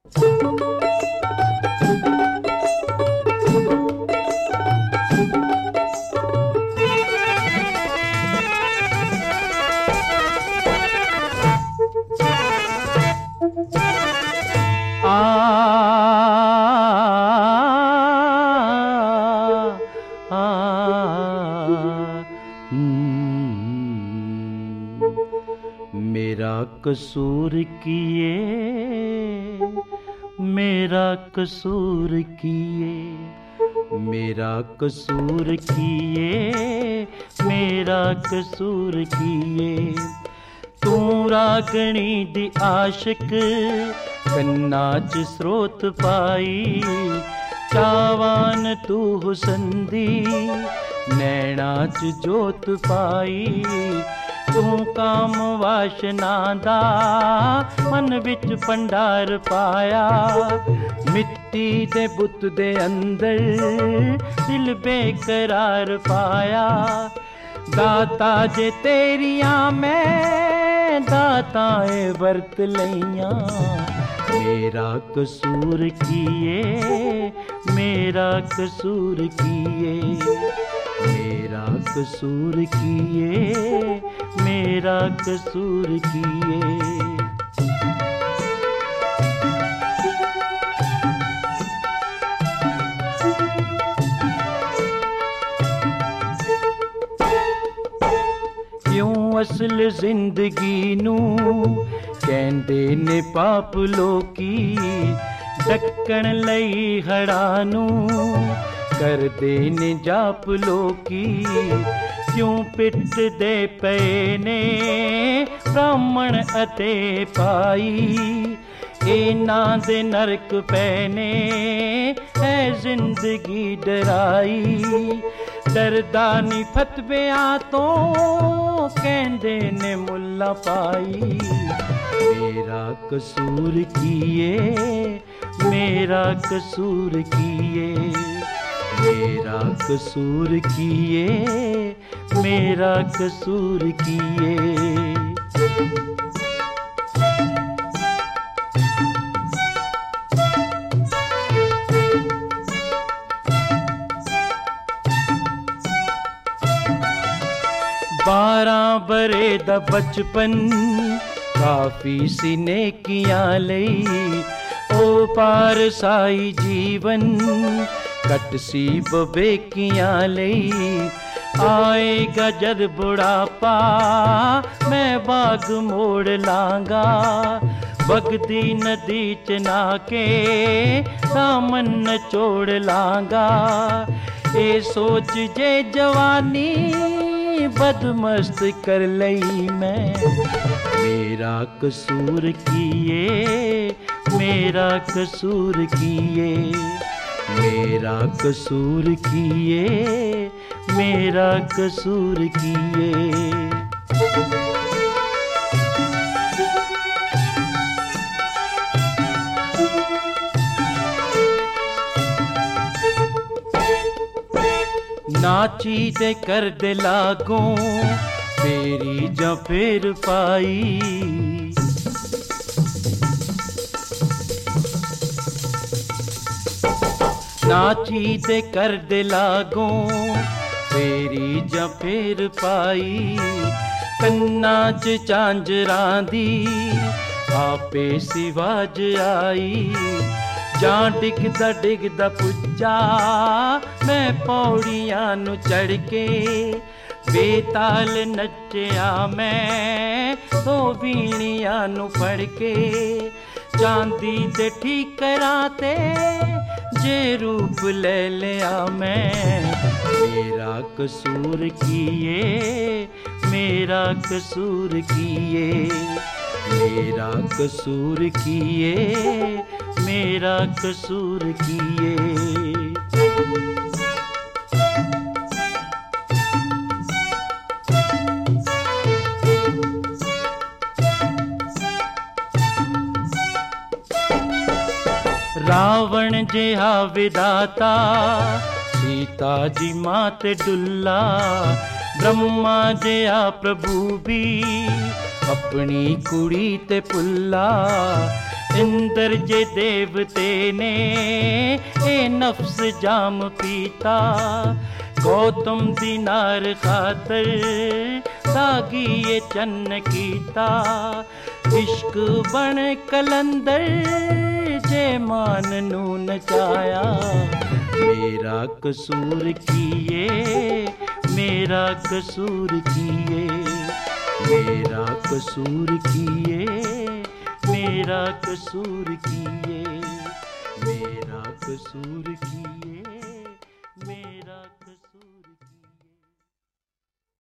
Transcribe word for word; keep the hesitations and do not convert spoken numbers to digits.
मेरा कसूर किए, मेरा कसूर किए, मेरा कसूर किए, मेरा कसूर किए। तू रागणी दी आशिक कन्ना च स्रोत पाई, चावान तू हुसन दी नैना च जोत पाई। तू काम वाशना दा मन विच भंडार पाया, मिट्टी दे बुत दे अंदर दिल बेकरार पाया। दाता जे तेरिया मैं दाताए वर्त लइया, मेरा कसूर किए, मेरा कसूर किए, मेरा कसूर किए, मेरा कसूर किए। क्यों असल जिंदगी नू कहंदे ने पाप लोकी, ढक्कन लई हड़ा नू करदे ने जाप लोकी। क्यों पिट दे पे ने ब्राह्मण अते पाई, इना दे नरक पैने है जिंदगी डराई। डरदा नी फतविया तो कहंदे ने मुल्ला पाई। मेरा कसूर किए, मेरा कसूर किए, मेरा कसूर किए, मेरा कसूर किए। बारह बरे दा बचपन काफी सी नेकियां लई, ओ पार साई जीवन कट सी बबेकियां लई। आएगा जद बुढ़ापा मैं बाग मोड़ लांगा, बगदी नदी च नाके दामन नचोड़ लांगा। ए सोच जे जवानी बदमस्त कर लई मैं, मेरा कसूर किए, मेरा कसूर किए, मेरा कसूर किए, मेरा कसूर किए। नाची दे कर दे लागों तेरी जा फिर पाई। नाची दे कर दे लागों तेरी जा फिर पाई। कन्ना च झांजरां दी आपे सिवाज आई। जां डिगदा डिगदा पुज्जा मैं पौड़ियां नु चढ़ के, बेताल नच्चिया मैं दो बीणियां नु फड़ के। चांदी दे ठीकरा ते जे रूप ले लिया मैं, मेरा कसूर किए, मेरा कसूर किए, मेरा कसूर किए, मेरा कसूर किए। रावण जिहा विदाता सीता जी मात डुल्ला। ब्रह्मा जिहा प्रभु भी अपनी कुड़ी ते पुल्ला। इंद्र जे देवते ने ए नफ्स जाम पीता, गौतम दीनार खातर सागी ये चन्न कीता। इश्क बण कलंदर जे मान नू नचाया, मेरा कसूर किए मेरा कसूर किए, मेरा कसूर किए मेरा कसूर किए, मेरा कसूर किए।